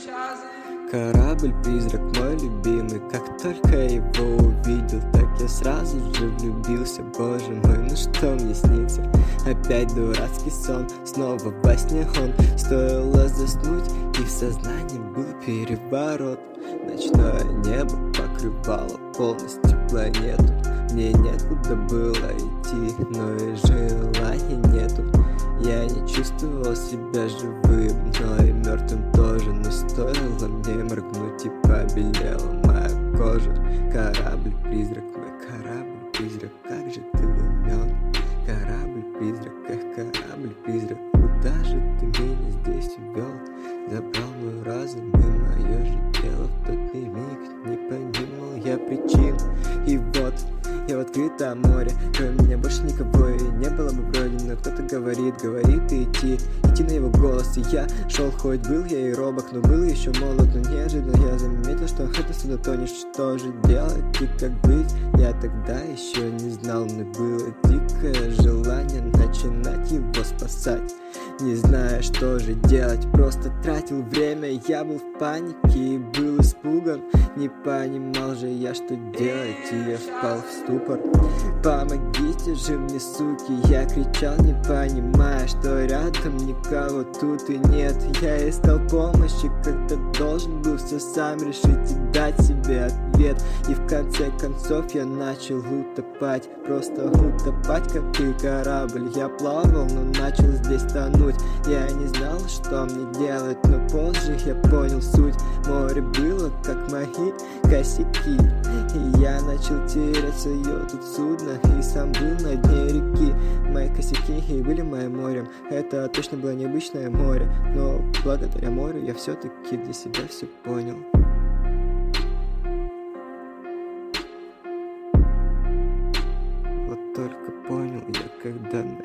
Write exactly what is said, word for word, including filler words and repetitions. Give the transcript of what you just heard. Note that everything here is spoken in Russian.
Корабль-призрак мой любимый, как только его увидел, так я сразу же влюбился. Боже мой, ну что мне снится? Опять дурацкий сон, снова во сне он. Стоило заснуть, и в сознании был переворот. Ночное небо покрывало полностью планету. Мне некуда было идти, но и желания нету. Я не чувствовал себя живым, но и мертвым тоже. Но стоило мне моргнуть, и побелела моя кожа. Корабль-призрак, мой корабль-призрак, как же ты умен. Корабль-призрак, эх, корабль-призрак, куда же ты меня здесь увел? Забрал мой разум и мое же тело. В тот миг не понимал я причин. И вот я в открытом море, кроме меня больше никого и не было бы вроде. Но кто-то говорит, говорит и идти, идти на его голос. И я шел, хоть был я и робок, но был еще молод. Но неожиданно я заметил, что это сюда тонет. Что же делать и как быть, я тогда еще не знал. Но было дикое желание начинать его спасать. Не зная, что же делать, просто тратил время. Я был в панике и был испуган. Не понимал же я, что делать, и я впал в ступор. Помогите же мне, суки, я кричал, не понимая, что рядом никого тут и нет. Я искал помощи, когда должен был все сам решить и дать себе ответ. И в конце концов я начал утопать, просто утопать, как и корабль. Я плавал, но начал здесь тонуть. Я не знал, что мне делать, но позже я понял суть. Море было, как мои косяки, и я начал терять свое тут судно, и сам был на дне реки. Мои косяки и были моим морем. Это точно было необычное море, но благодаря морю я все-таки для себя все понял. Вот только понял я, когда